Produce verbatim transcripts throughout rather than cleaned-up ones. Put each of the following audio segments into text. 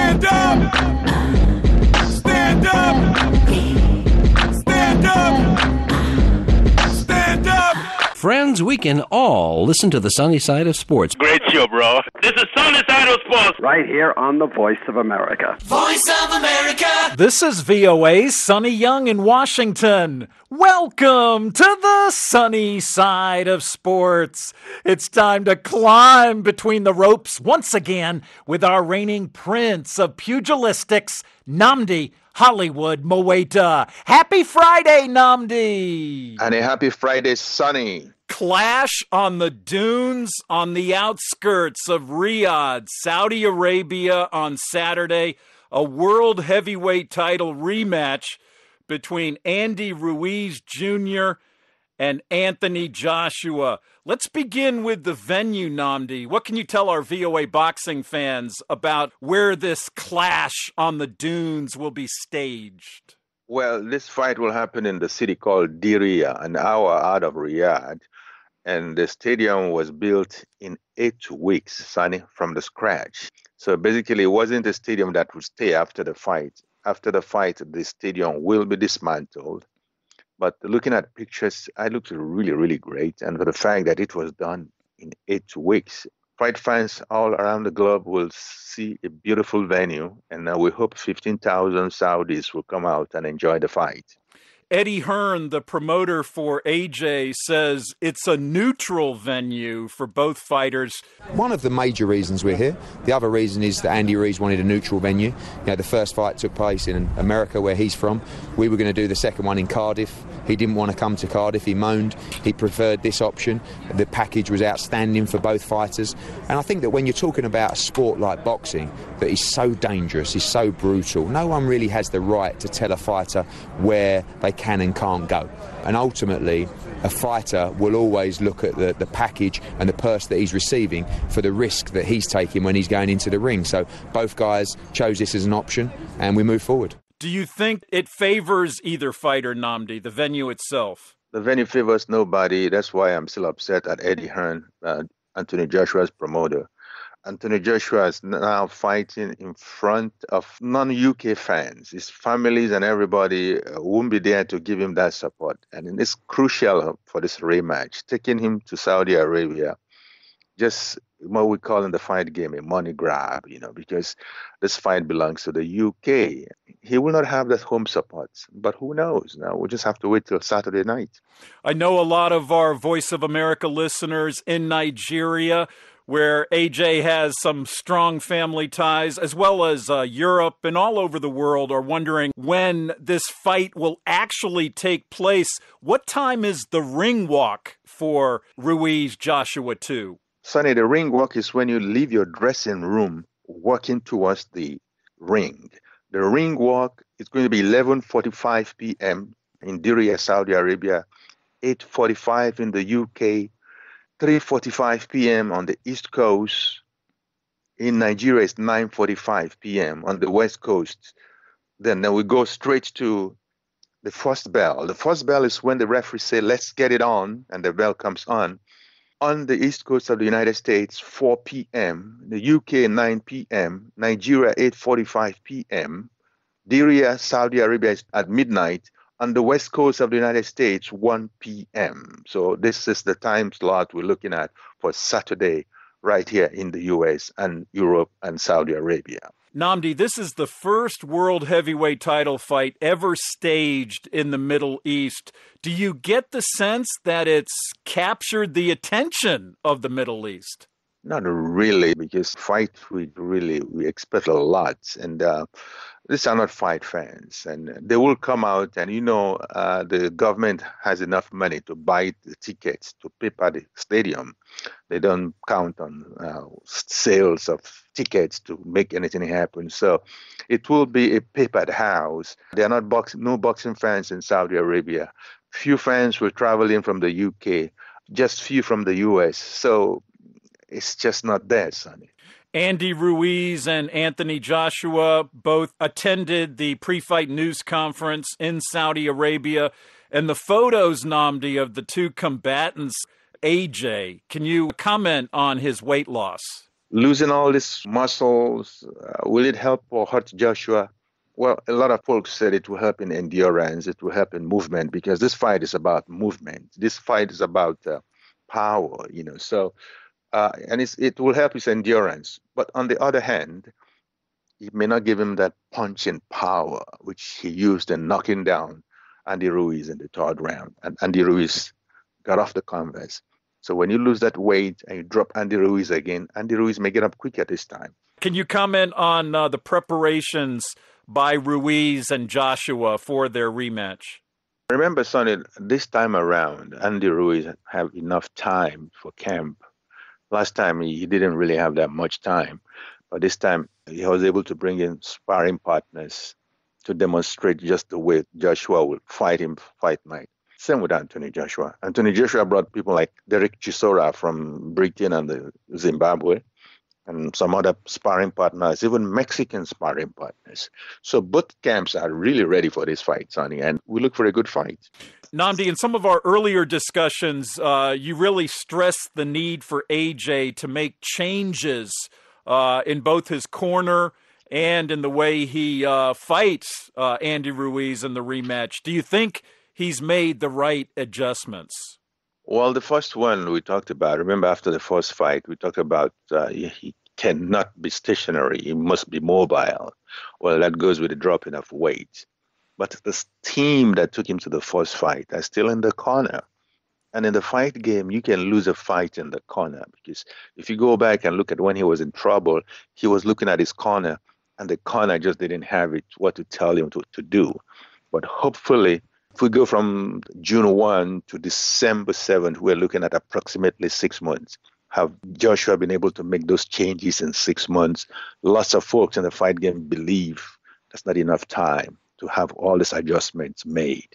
Stand up! Stand up! Stand up! Stand up! Friends, we can all listen to the sunny side of sports. Great show, bro. This is Sunny Side of Sports. Right here on the Voice of America. Voice of America! This is V O A's Sonny Young in Washington. Welcome to the sunny side of sports. It's time to climb between the ropes once again with our reigning prince of pugilistics, Nnamdi Hollywood Mowaita. Happy Friday, Nnamdi! And a happy Friday, Sonny. Clash on the dunes on the outskirts of Riyadh, Saudi Arabia on Saturday. A world heavyweight title rematch between Andy Ruiz Junior and Anthony Joshua. Let's begin with the venue, Nnamdi. What can you tell our V O A boxing fans about where this clash on the dunes will be staged? Well, this fight will happen in the city called Diriyah, an hour out of Riyadh. And the stadium was built in eight weeks, Sonny, from the scratch. So basically, it wasn't a stadium that would stay after the fight. After the fight, the stadium will be dismantled. But looking at pictures, I looked really, really great. And for the fact that it was done in eight weeks, fight fans all around the globe will see a beautiful venue. And uh, we hope fifteen thousand Saudis will come out and enjoy the fight. Eddie Hearn, the promoter for A J, says it's a neutral venue for both fighters. One of the major reasons we're here. The other reason is that Andy Ruiz wanted a neutral venue. You know, the first fight took place in America, where he's from. We were going to do the second one in Cardiff. He didn't want to come to Cardiff. He moaned. He preferred this option. The package was outstanding for both fighters. And I think that when you're talking about a sport like boxing that is so dangerous, is so brutal, no one really has the right to tell a fighter where they can and can't go. And ultimately, a fighter will always look at the, the package and the purse that he's receiving for the risk that he's taking when he's going into the ring. So both guys chose this as an option, and we move forward. Do you think it favors either fighter, Nnamdi, the venue itself? The venue favors nobody. That's why I'm still upset at Eddie Hearn, uh, Anthony Joshua's promoter. Anthony Joshua is now fighting in front of non-U K fans. His families and everybody won't be there to give him that support. And it's crucial for this rematch. Taking him to Saudi Arabia, just what we call in the fight game a money grab, you know, because this fight belongs to the U K. He will not have that home support, but who knows? Now we'll just have to wait till Saturday night. I know a lot of our Voice of America listeners in Nigeria, where A J has some strong family ties, as well as uh, Europe and all over the world, are wondering when this fight will actually take place. What time is the ring walk for Ruiz Joshua two? Sonny, the ring walk is when you leave your dressing room walking towards the ring. The ring walk is going to be eleven forty-five p.m. in Diriyah, Saudi Arabia, eight forty-five in the U K, three forty-five p.m. on the East Coast. In Nigeria, it's nine forty-five p.m. on the West Coast. Then, then we go straight to the first bell. The first bell is when the referee says, let's get it on, and the bell comes on. On the East Coast of the United States, four p.m. The U K, nine p.m. Nigeria, eight forty-five p.m. Diriyah, Saudi Arabia is at midnight. On the West Coast of the United States, one p.m. So this is the time slot we're looking at for Saturday right here in the U S and Europe and Saudi Arabia. Nnamdi, this is the first world heavyweight title fight ever staged in the Middle East. Do you get the sense that it's captured the attention of the Middle East? Not really, because fight, we really, we expect a lot. And uh, these are not fight fans. And they will come out and, you know, uh, the government has enough money to buy the tickets to paper the stadium. They don't count on uh, sales of tickets to make anything happen. So it will be a papered house. There are not box, no boxing fans in Saudi Arabia. Few fans will travel in from the U K, just few from the U S. So it's just not there, Sonny. Andy Ruiz and Anthony Joshua both attended the pre-fight news conference in Saudi Arabia. And the photos, Nnamdi, of the two combatants, A J, can you comment on his weight loss? Losing all these muscles, uh, will it help or hurt Joshua? Well, a lot of folks said it will help in endurance, it will help in movement, because this fight is about movement. This fight is about uh, power, you know. So, uh, and it's, it will help his endurance. But on the other hand, it may not give him that punching power which he used in knocking down Andy Ruiz in the third round. And Andy Ruiz got off the canvas. So when you lose that weight and you drop Andy Ruiz again, Andy Ruiz may get up quicker this time. Can you comment on uh, the preparations by Ruiz and Joshua for their rematch? Remember, Sonny, this time around, Andy Ruiz have enough time for camp. Last time, he didn't really have that much time. But this time, he was able to bring in sparring partners to demonstrate just the way Joshua would fight him fight night. Same with Anthony Joshua. Anthony Joshua brought people like Derek Chisora from Britain and the Zimbabwe, and some other sparring partners, even Mexican sparring partners. So both camps are really ready for this fight, Sonny, and we look for a good fight. Nnamdi, in some of our earlier discussions, uh, you really stressed the need for A J to make changes uh, in both his corner and in the way he uh, fights uh, Andy Ruiz in the rematch. Do you think he's made the right adjustments? Well, the first one we talked about, remember after the first fight, we talked about uh, he cannot be stationary. He must be mobile. Well, that goes with the dropping of weight. But the team that took him to the first fight are still in the corner. And in the fight game, you can lose a fight in the corner, because if you go back and look at when he was in trouble, he was looking at his corner, and the corner just didn't have it, what to tell him to, to do. But hopefully, if we go from June first to December seventh, we're looking at approximately six months. Have Joshua been able to make those changes in six months? Lots of folks in the fight game believe that's not enough time to have all these adjustments made.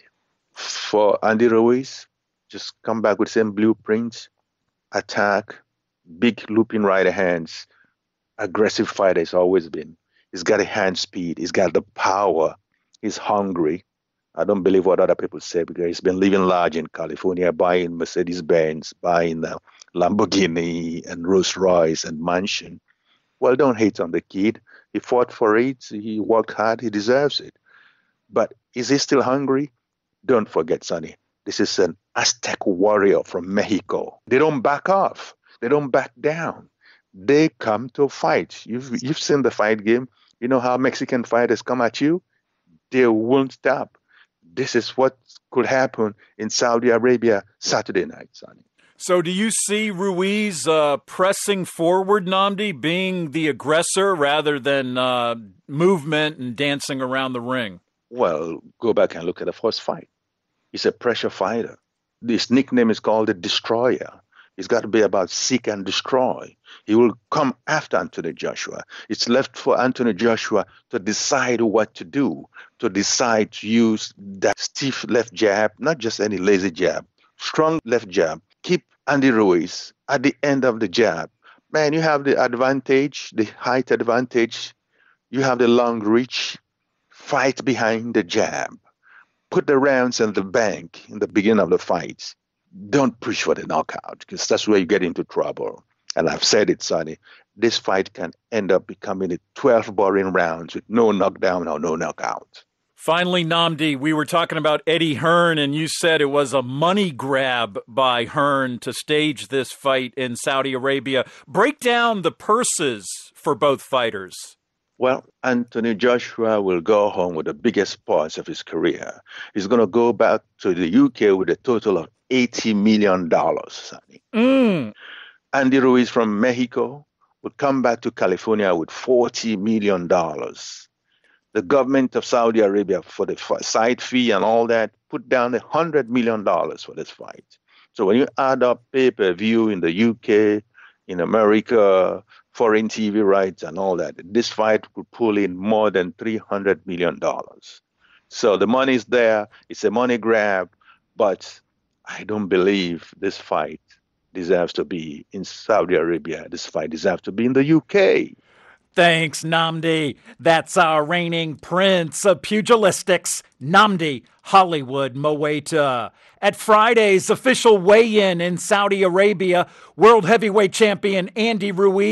For Andy Ruiz, just come back with the same blueprints, attack, big looping right hands, aggressive fighter he's always been. He's got a hand speed, he's got the power, he's hungry. I don't believe what other people say, because he's been living large in California, buying Mercedes-Benz, buying uh, Lamborghini and Rolls-Royce and mansion. Well, don't hate on the kid. He fought for it. He worked hard. He deserves it. But is he still hungry? Don't forget, Sonny, this is an Aztec warrior from Mexico. They don't back off. They don't back down. They come to fight. You've, you've seen the fight game. You know how Mexican fighters come at you? They won't stop. This is what could happen in Saudi Arabia Saturday night, Sonny. So do you see Ruiz uh, pressing forward, Nnamdi, being the aggressor rather than uh, movement and dancing around the ring? Well, go back and look at the first fight. He's a pressure fighter. His nickname is called the Destroyer. It's got to be about seek and destroy. He will come after Anthony Joshua. It's left for Anthony Joshua to decide what to do, to decide to use that stiff left jab, not just any lazy jab, strong left jab. Keep Andy Ruiz at the end of the jab. Man, you have the advantage, the height advantage. You have the long reach. Fight behind the jab. Put the rounds in the bank in the beginning of the fight. Don't push for the knockout, because that's where you get into trouble. And I've said it, Sonny, this fight can end up becoming a twelve boring rounds with no knockdown or no knockout. Finally, Nnamdi, we were talking about Eddie Hearn, and you said it was a money grab by Hearn to stage this fight in Saudi Arabia. Break down the purses for both fighters. Well, Anthony Joshua will go home with the biggest purse of his career. He's going to go back to the U K with a total of eighty million dollars, Sonny. Mm. Andy Ruiz from Mexico would come back to California with forty million dollars. The government of Saudi Arabia, for the side fee and all that, put down one hundred million dollars for this fight. So when you add up pay-per-view in the U K, in America, foreign T V rights and all that, this fight could pull in more than three hundred million dollars. So the money's there. It's a money grab, but I don't believe this fight deserves to be in Saudi Arabia. This fight deserves to be in the U K. Thanks, Nnamdi. That's our reigning prince of pugilistics, Nnamdi Hollywood Mowaita. At Friday's official weigh-in in Saudi Arabia, world heavyweight champion Andy Ruiz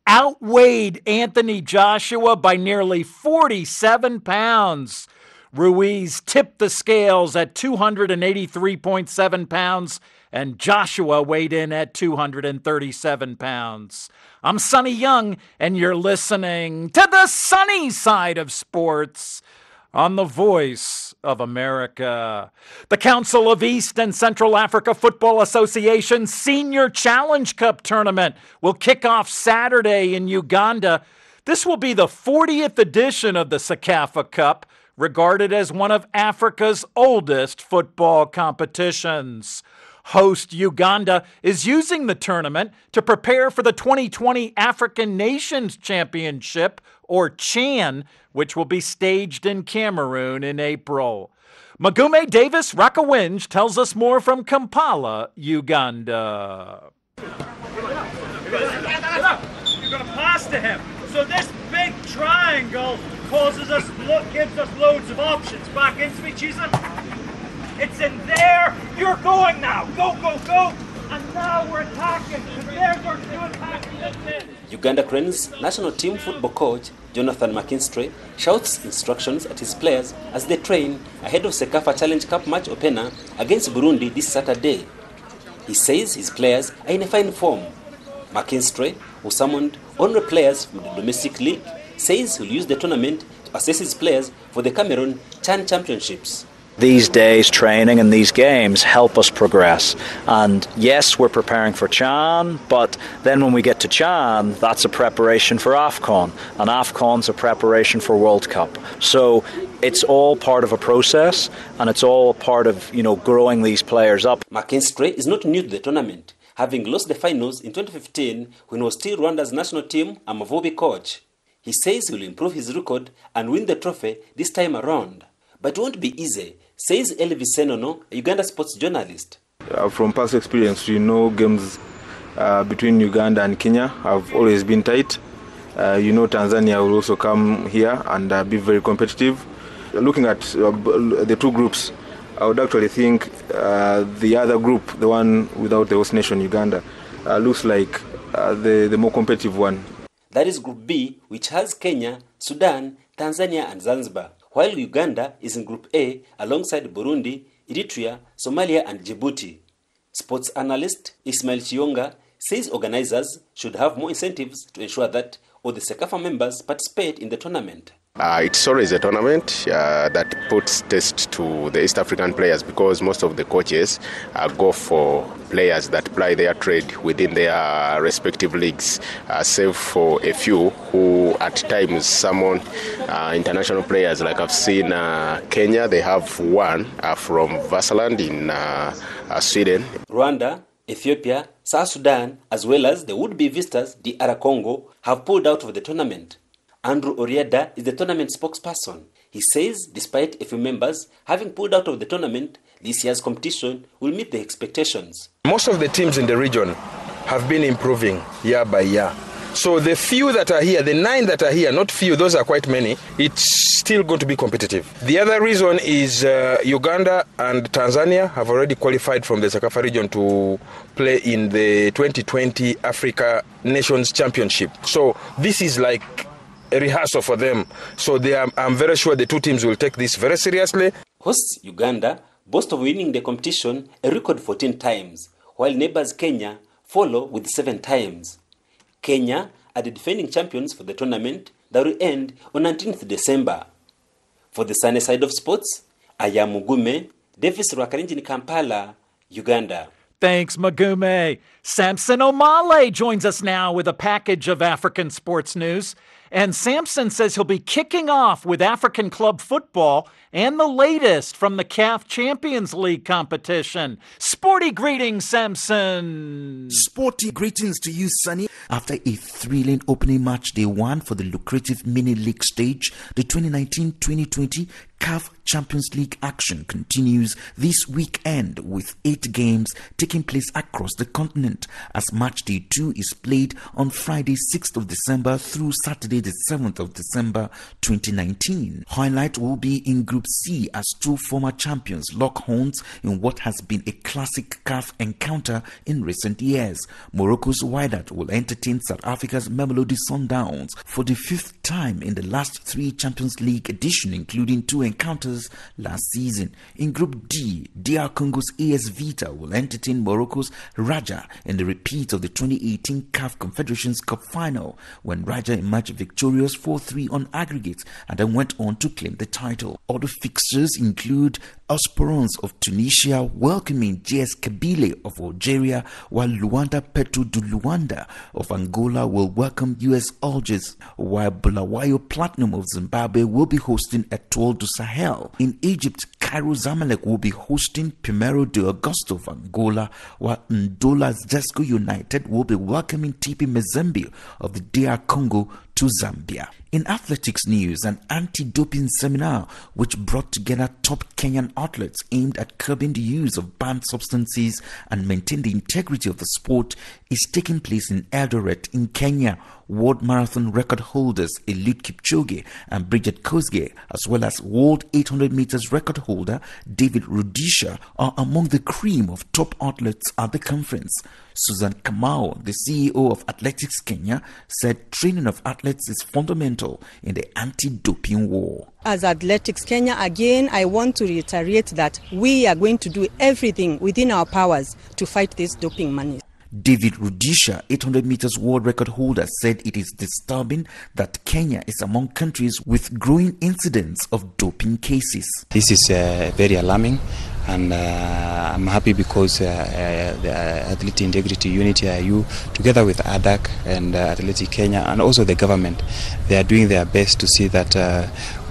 outweighed Anthony Joshua by nearly forty-seven pounds. Ruiz tipped the scales at two hundred eighty-three point seven pounds, and Joshua weighed in at two hundred thirty-seven pounds. I'm Sonny Young, and you're listening to the sunny side of sports on the Voice of America. The Council of East and Central Africa Football Association Senior Challenge Cup Tournament will kick off Saturday in Uganda. This will be the fortieth edition of the CECAFA Cup, regarded as one of Africa's oldest football competitions. Host Uganda is using the tournament to prepare for the twenty twenty African Nations Championship, or CHAN, which will be staged in Cameroon in April. Magume Davis Rakawinj tells us more from Kampala, Uganda. You're going to pass to him. So this big triangle causes us, gives us loads of options. Back in, sweet Jesus. It's in there. You're going now. Go, go, go. And now we're attacking. And there's our two attacking. Uganda Cranes national team football coach Jonathan McKinstry shouts instructions at his players as they train ahead of CECAFA Challenge Cup match opener against Burundi this Saturday. He says his players are in a fine form. McKinstry, who summoned honorary players from the domestic league, says he'll use the tournament to assess his players for the Cameroon CHAN Championships. These days, training and these games help us progress. And yes, we're preparing for CHAN, but then when we get to CHAN, that's a preparation for AFCON, and AFCON's a preparation for World Cup. So it's all part of a process, and it's all part of, you know, growing these players up. McKinstry is not new to the tournament, having lost the finals in twenty fifteen when he was still Rwanda's national team Amavubi coach. He says he will improve his record and win the trophy this time around. But it won't be easy, says Elvis Senono, a Uganda sports journalist. Uh, from past experience, you know, games uh, between Uganda and Kenya have always been tight. Uh, you know, Tanzania will also come here and uh, be very competitive. Looking at uh, the two groups, I would actually think uh, the other group, the one without the host nation, Uganda, uh, looks like uh, the, the more competitive one. That is Group B, which has Kenya, Sudan, Tanzania and Zanzibar, while Uganda is in Group A alongside Burundi, Eritrea, Somalia and Djibouti. Sports analyst Ismail Chionga says organizers should have more incentives to ensure that all the CECAFA members participate in the tournament. Uh, it's always a tournament uh, that puts test to the East African players because most of the coaches uh, go for players that ply their trade within their respective leagues, uh, save for a few who at times summon uh, international players. Like I've seen uh, Kenya, they have one uh, from Vasaland in uh, uh, Sweden. Rwanda, Ethiopia, South Sudan, as well as the would-be visitors, D R Congo, have pulled out of the tournament. Andrew Orieda is the tournament spokesperson. He says despite a few members having pulled out of the tournament, this year's competition will meet the expectations. Most of the teams in the region have been improving year by year. So the few that are here, the nine that are here, not few, those are quite many, it's still going to be competitive. The other reason is uh, Uganda and Tanzania have already qualified from the CECAFA region to play in the twenty twenty Africa Nations Championship. So this is like a rehearsal for them. So they are, I'm very sure the two teams will take this very seriously. Hosts Uganda boast of winning the competition a record fourteen times, while neighbors Kenya follow with seven times. Kenya are the defending champions for the tournament that will end on nineteenth December. For the sunny side of sports, I am Mugume, Davis Rwakarinji in Kampala, Uganda. Thanks, Magume. Samson Omale joins us now with a package of African sports news. And Samson says he'll be kicking off with African club football and the latest from the C A F Champions League competition. Sporty greetings, Samson. Sporty greetings to you, Sonny. After a thrilling opening match day one for the lucrative mini league stage, the twenty nineteen twenty twenty C A F Champions League action continues this weekend with eight games taking place across the continent as match day two is played on Friday sixth of December through Saturday the seventh of December twenty nineteen. Highlight will be in Group C as two former champions lock horns in what has been a classic C A F encounter in recent years. Morocco's Wydad will entertain South Africa's Mamelodi Sundowns for the fifth time in the last three Champions League edition, including two encounters last season. In Group D, D R Congo's A S Vita will entertain Morocco's Raja in the repeat of the twenty eighteen C A F Confederations Cup final, when Raja emerged victorious four three on aggregate and then went on to claim the title. Other fixtures include Esperance of Tunisia welcoming J S Kabylie of Algeria, while Luanda Petro du Luanda of Angola will welcome U S Algiers, while Bulawayo Platinum of Zimbabwe will be hosting Etoile du Sahel. In Egypt, Cairo Zamalek will be hosting Primero de Agosto of Angola, while Ndola Zesco United will be welcoming T P Mazembe of the D R Congo to Zambia. In athletics news, an anti-doping seminar which brought together top Kenyan athletes aimed at curbing the use of banned substances and maintain the integrity of the sport is taking place in Eldoret in Kenya. World Marathon record holders Eliud Kipchoge and Bridget Kosgei, as well as World eight hundred meters record holder David Rudisha, are among the cream of top athletes at the conference. Susan Kamau, the C E O of Athletics Kenya, said training of athletes is fundamental in the anti-doping war. As Athletics Kenya, again, I want to reiterate that we are going to do everything within our powers to fight this doping money. David Rudisha, eight hundred meters world record holder, said it is disturbing that Kenya is among countries with growing incidents of doping cases. This is uh, very alarming, and uh, I'm happy because uh, uh, the Athletic Integrity Unit, A I U, together with A D A C and uh, Athletic Kenya and also the government, they are doing their best to see that uh,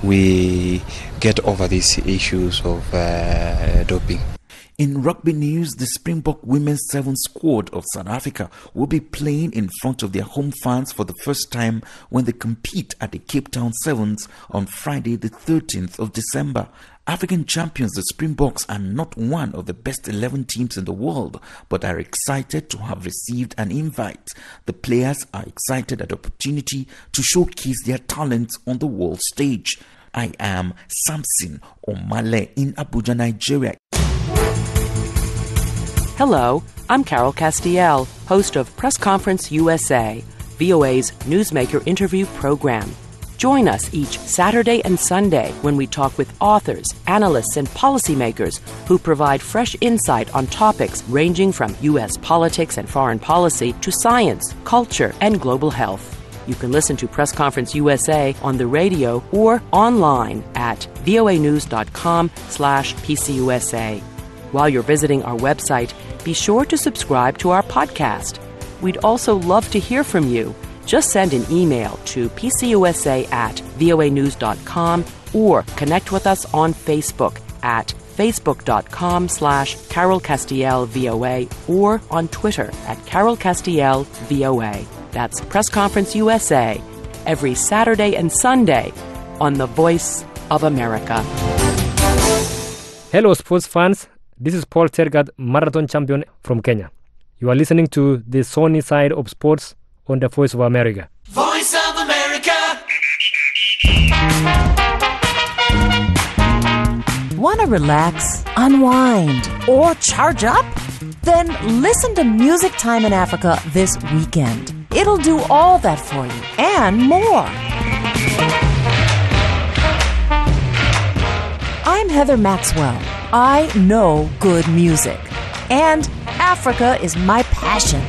we get over these issues of uh, doping. In rugby news, the Springbok Women's Seven squad of South Africa will be playing in front of their home fans for the first time when they compete at the Cape Town Sevens on Friday the thirteenth of December. African champions, the Springboks, are not one of the best eleven teams in the world, but are excited to have received an invite. The players are excited at the opportunity to showcase their talents on the world stage. I am Samson Omale in Abuja, Nigeria. Hello, I'm Carol Castiel, host of Press Conference U S A, V O A's newsmaker interview program. Join us each Saturday and Sunday when we talk with authors, analysts, and policymakers who provide fresh insight on topics ranging from U S politics and foreign policy to science, culture, and global health. You can listen to Press Conference U S A on the radio or online at voanews.com slash PCUSA. While you're visiting our website, be sure to subscribe to our podcast. We'd also love to hear from you. Just send an email to pcusa at voanews.com or connect with us on Facebook at facebook.com slash Carol Castiel VOA or on Twitter at Carol Castiel VOA. That's Press Conference U S A every Saturday and Sunday on The Voice of America. Hello, sports fans. This is Paul Tergat, marathon champion from Kenya. You are listening to the Sunny Side of Sports on the Voice of America. Voice of America. Want to relax, unwind, or charge up? Then listen to Music Time in Africa this weekend. It'll do all that for you and more. I'm Heather Maxwell. I know good music, and Africa is my passion.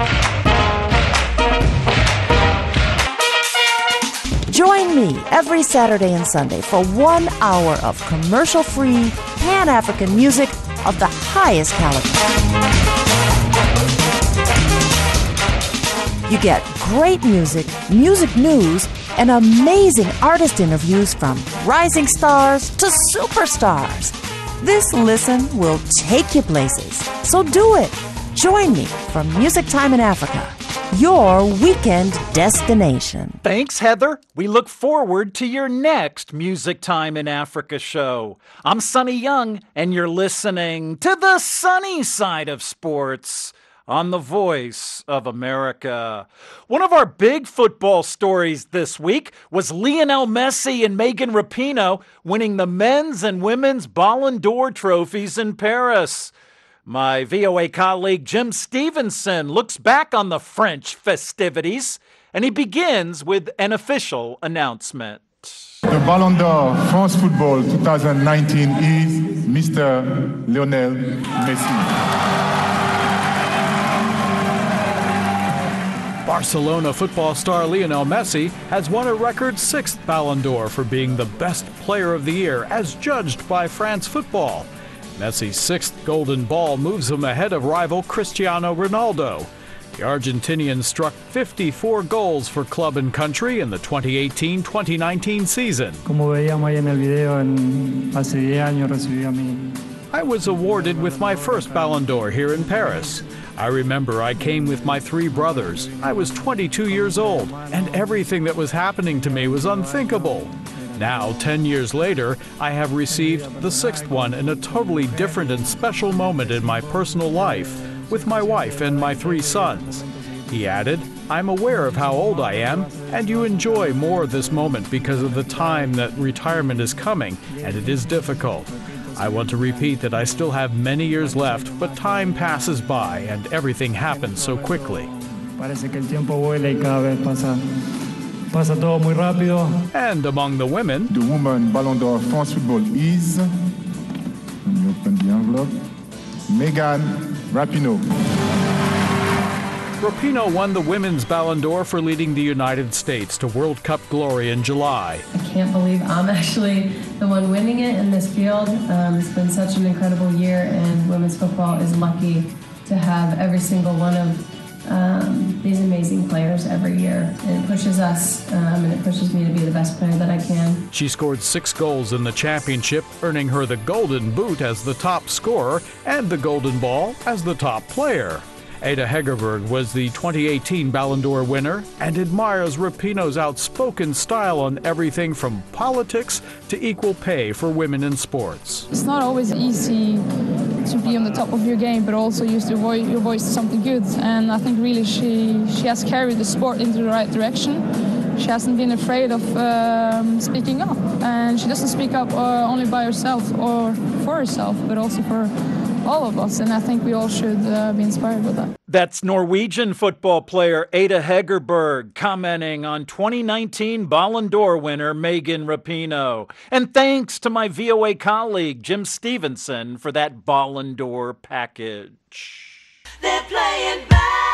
Join me every Saturday and Sunday for one hour of commercial-free Pan-African music of the highest caliber. You get great music, music news, and amazing artist interviews from rising stars to superstars. This listen will take you places. So do it. Join me for Music Time in Africa. your weekend destination. Thanks, Heather. We look forward to your next Music Time in Africa show. I'm Sonny Young, and you're listening to the sunny side of sports on the Voice of America. One of our big football stories this week was Lionel Messi and Megan Rapinoe winning the men's and women's Ballon d'Or trophies in Paris. My V O A colleague Jim Stevenson looks back on the French festivities, and he begins with an official announcement. The Ballon d'Or France Football twenty nineteen is Mister Lionel Messi. Barcelona football star Lionel Messi has won a record sixth Ballon d'Or for being the best player of the year as judged by France Football. Messi's sixth Golden Ball moves him ahead of rival Cristiano Ronaldo. The Argentinian struck fifty-four goals for club and country in the twenty eighteen twenty nineteen season. I was awarded with my first Ballon d'Or here in Paris. I remember I came with my three brothers. I was twenty-two years old, and everything that was happening to me was unthinkable. Now, ten years later, I have received the sixth one in a totally different and special moment in my personal life, with my wife and my three sons. He added, I'm aware of how old I am, and you enjoy more this moment because of the time that retirement is coming, and it is difficult. I want to repeat that I still have many years left, but time passes by and everything happens so quickly. And among the women, the woman Ballon d'Or France Football is, let me open the envelope, Megan Rapinoe. Rapinoe won the Women's Ballon d'Or for leading the United States to World Cup glory in July. I can't believe I'm actually the one winning it in this field. Um, it's been such an incredible year, and women's football is lucky to have every single one of um, these amazing players every year. And it pushes us, um, and it pushes me to be the best player that I can. She scored six goals in the championship, earning her the Golden Boot as the top scorer and the Golden Ball as the top player. Ada Hegerberg was the twenty eighteen Ballon d'Or winner and admires Rapinoe's outspoken style on everything from politics to equal pay for women in sports. It's not always easy to be on the top of your game, but also use your voice, your voice to something good. And I think really she, she has carried the sport into the right direction. She hasn't been afraid of um, speaking up. And she doesn't speak up uh, only by herself or for herself, but also for all of us, and I think we all should uh, be inspired with that. That's Norwegian football player Ada Hegerberg commenting on twenty nineteen Ballon d'Or winner Megan Rapinoe. And thanks to my V O A colleague Jim Stevenson for that Ballon d'Or package. They're playing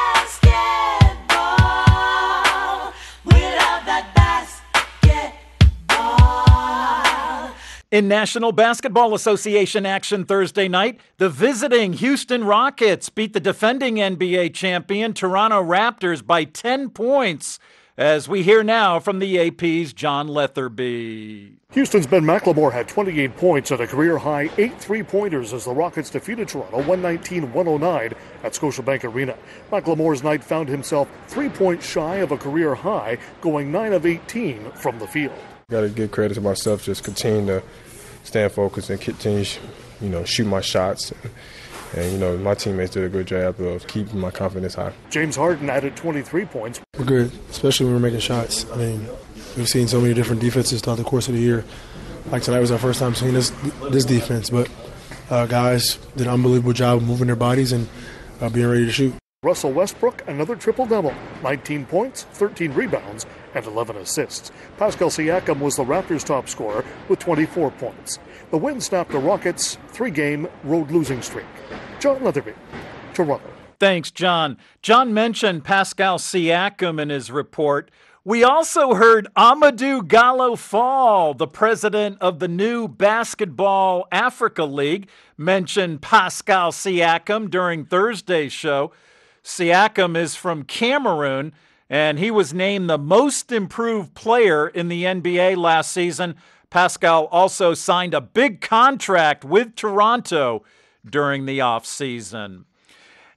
basketball. We love that basketball. In National Basketball Association action Thursday night, the visiting Houston Rockets beat the defending N B A champion Toronto Raptors by ten points, as we hear now from the A P's John Letherby. Houston's Ben McLemore had twenty-eight points and a career-high eight three-pointers as the Rockets defeated Toronto one nineteen to one oh nine at Scotiabank Arena. McLemore's night found himself three points shy of a career high, going nine of eighteen from the field. Got to give credit to myself, just continue to stand focused and continue, you know, shoot my shots. And, and, you know, my teammates did a good job of keeping my confidence high. James Harden added twenty-three points. We're good, especially when we're making shots. I mean, we've seen so many different defenses throughout the course of the year. Like tonight was our first time seeing this this defense, but uh, guys did an unbelievable job of moving their bodies and uh, being ready to shoot. Russell Westbrook, another triple-double, nineteen points, thirteen rebounds, and eleven assists. Pascal Siakam was the Raptors' top scorer with twenty-four points. The win snapped the Rockets' three-game road losing streak. John Letherby, Toronto. Thanks, John. John mentioned Pascal Siakam in his report. We also heard Amadou Gallo-Fall, the president of the new Basketball Africa League, mention Pascal Siakam during Thursday's show. Siakam is from Cameroon, and he was named the most improved player in the N B A last season. Pascal also signed a big contract with Toronto during the offseason.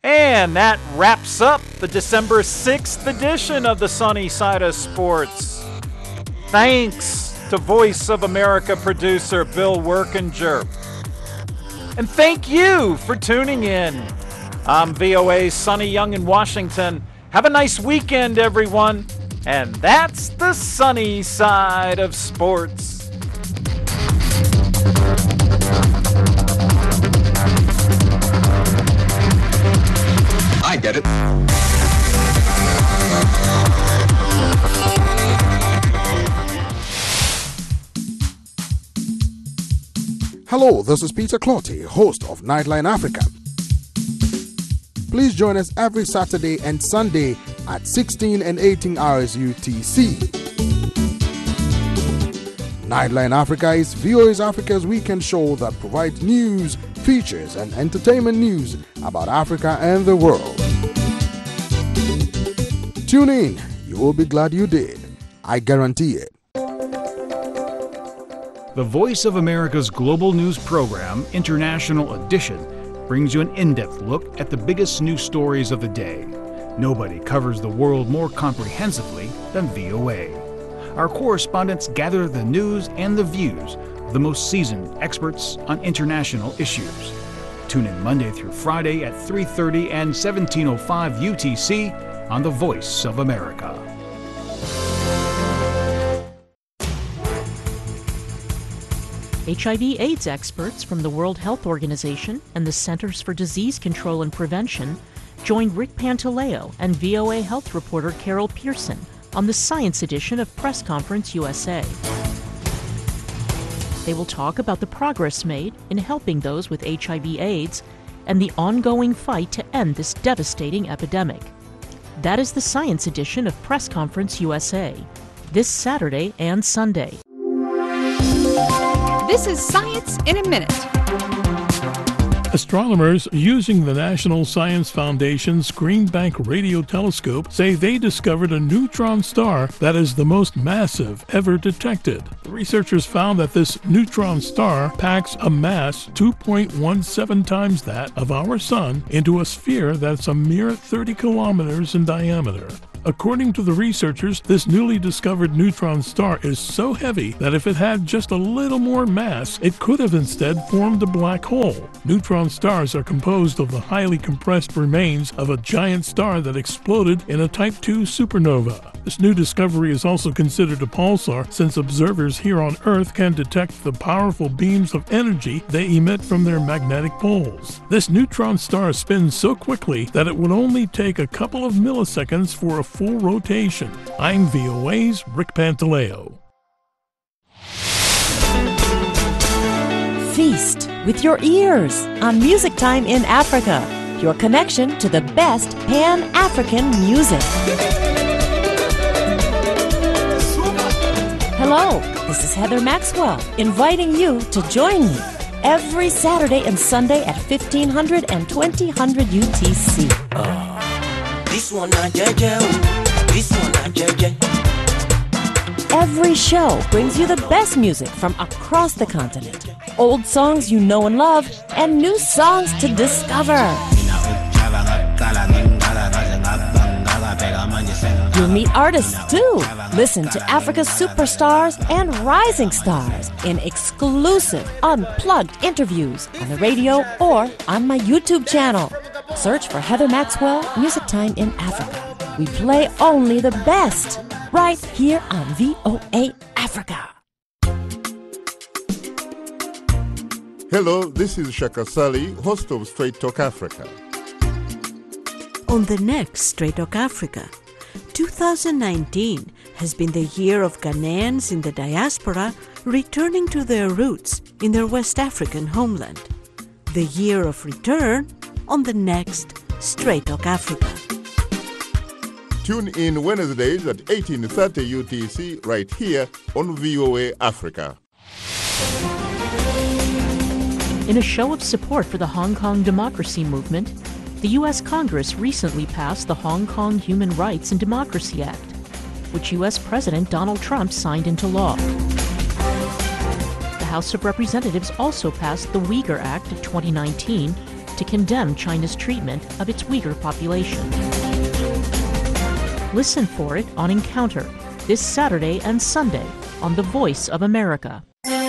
And that wraps up the December sixth edition of the Sunny Side of Sports. Thanks to Voice of America producer Bill Workinger. And thank you for tuning in. I'm V O A's Sonny Young in Washington. Have a nice weekend, everyone. And that's the Sunny Side of Sports. I get it. Hello, this is Peter Clotty, host of Nightline Africa. Please join us every Saturday and Sunday at sixteen and eighteen hours U T C. Nightline Africa is V O A's Africa's weekend show that provides news, features, and entertainment news about Africa and the world. Tune in. You will be glad you did. I guarantee it. The Voice of America's global news program, International Edition, brings you an in-depth look at the biggest news stories of the day. Nobody covers the world more comprehensively than V O A. Our correspondents gather the news and the views of the most seasoned experts on international issues. Tune in Monday through Friday at three thirty and seventeen oh five U T C on The Voice of America. H I V AIDS experts from the World Health Organization and the Centers for Disease Control and Prevention joined Rick Pantaleo and V O A health reporter Carol Pearson on the Science edition of Press Conference U S A. They will talk about the progress made in helping those with H I V AIDS and the ongoing fight to end this devastating epidemic. That is the Science edition of Press Conference U S A, this Saturday and Sunday. This is Science in a Minute. Astronomers using the National Science Foundation's Green Bank Radio Telescope say they discovered a neutron star that is the most massive ever detected. The researchers found that this neutron star packs a mass two point one seven times that of our Sun into a sphere that's a mere thirty kilometers in diameter. According to the researchers, this newly discovered neutron star is so heavy that if it had just a little more mass, it could have instead formed a black hole. Neutron stars are composed of the highly compressed remains of a giant star that exploded in a Type two supernova. This new discovery is also considered a pulsar since observers here on Earth can detect the powerful beams of energy they emit from their magnetic poles. This neutron star spins so quickly that it would only take a couple of milliseconds for a full rotation. I'm V O A's Rick Pantaleo. Feast with your ears on Music Time in Africa, your connection to the best Pan-African music. Hello, this is Heather Maxwell, inviting you to join me every Saturday and Sunday at fifteen hundred and twenty hundred U T C. Uh, this one not J J, this one not J J. Every show brings you the best music from across the continent. Old songs you know and love, and new songs to discover. You'll meet artists too. Listen to Africa's superstars and rising stars in exclusive, unplugged interviews on the radio or on my YouTube channel. Search for Heather Maxwell, Music Time in Africa. We play only the best right here on V O A Africa. Hello, this is Shaka Sali, host of Straight Talk Africa. On the next Straight Talk Africa, two thousand nineteen has been the year of Ghanaians in the diaspora returning to their roots in their West African homeland. The year of return on the next Straight Talk Africa. Tune in Wednesdays at eighteen thirty U T C right here on V O A Africa. In a show of support for the Hong Kong democracy movement, the U S Congress recently passed the Hong Kong Human Rights and Democracy Act, which U S President Donald Trump signed into law. The House of Representatives also passed the Uyghur Act of twenty nineteen to condemn China's treatment of its Uyghur population. Listen for it on Encounter this Saturday and Sunday on The Voice of America.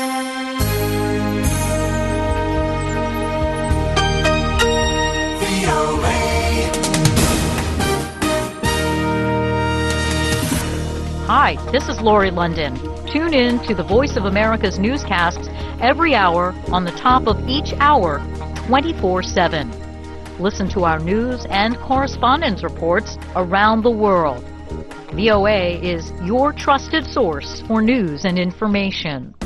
Hi, this is Lori London. Tune in to the Voice of America's newscasts every hour on the top of each hour, twenty-four seven. Listen to our news and correspondence reports around the world. V O A is your trusted source for news and information.